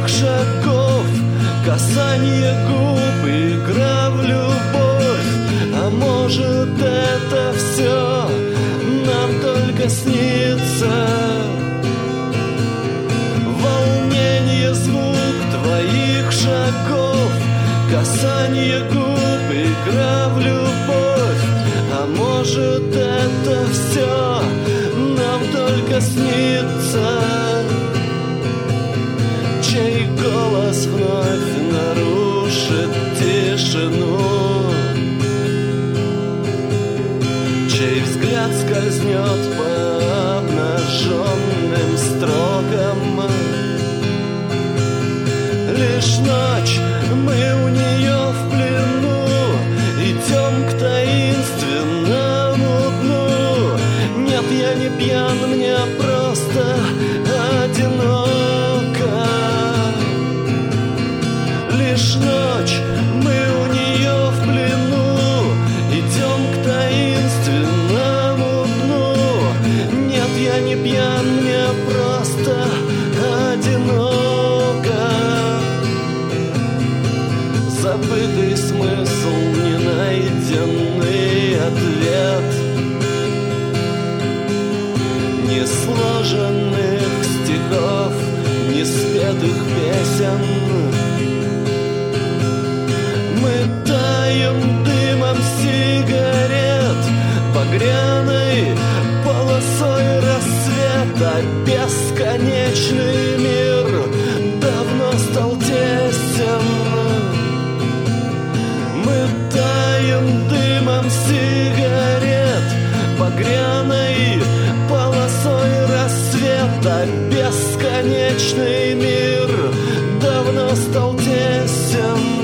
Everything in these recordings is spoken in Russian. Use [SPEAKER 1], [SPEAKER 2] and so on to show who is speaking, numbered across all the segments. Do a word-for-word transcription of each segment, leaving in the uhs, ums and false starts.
[SPEAKER 1] твоих шагов, касание губ, игра в любовь. А может, это все нам только снится? Волнение, звук твоих шагов, касание губ, игра в любовь. А может, это все нам только снится? Чей голос вновь нарушит тишину, чей взгляд скользнет по обнаженным строкам. Лишь ночь, мы у нее в плену, идем к таинственному дну. Нет, я не пьян, мне просто одиноко. Лишь ночь, мы у нее в плену, идем к таинственному дну. Нет, я не пьян, мне просто одиноко. Забытый смысл, ненайденный ответ, несложенных стихов, неспетых песен. Мы таем дымом сигарет, багряной полосой рассвета. Бесконечный мир давно стал тесен. Мы таем дымом сигарет, багряной полосой рассвета. Бесконечный мир давно стал тесен.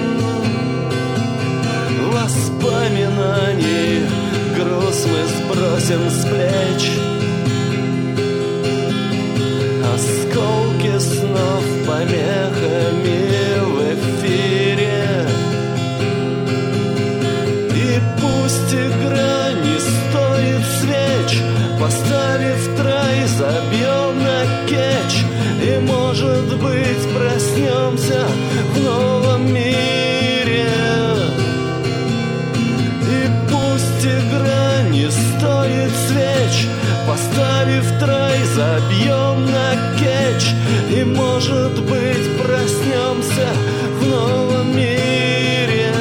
[SPEAKER 1] Воспоминаний груз мы сбросим с плеч, осколки снов помехами в эфире. И пусть игра не стоит свеч, поставив трай, забьем на кетч. И, может быть, проснемся в новом мире. И пусть игра не стоит свеч, поставив трай, забьем на кетч. И, может быть, проснемся в новом мире.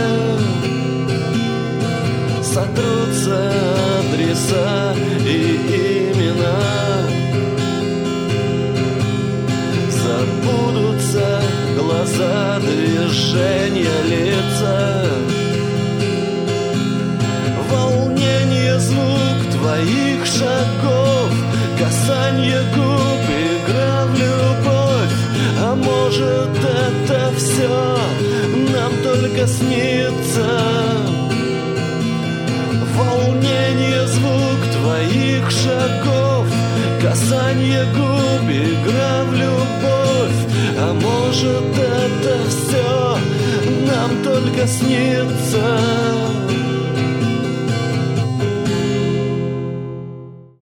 [SPEAKER 1] Сотрутся адреса и имена, забудутся глаза, движения лица. Волнение, звук твоих шагов, касание губ, игра в любовь. А может, это все нам только снится? Волнение, звук твоих шагов, касание губ, игра в любовь. А может, это все нам только снится?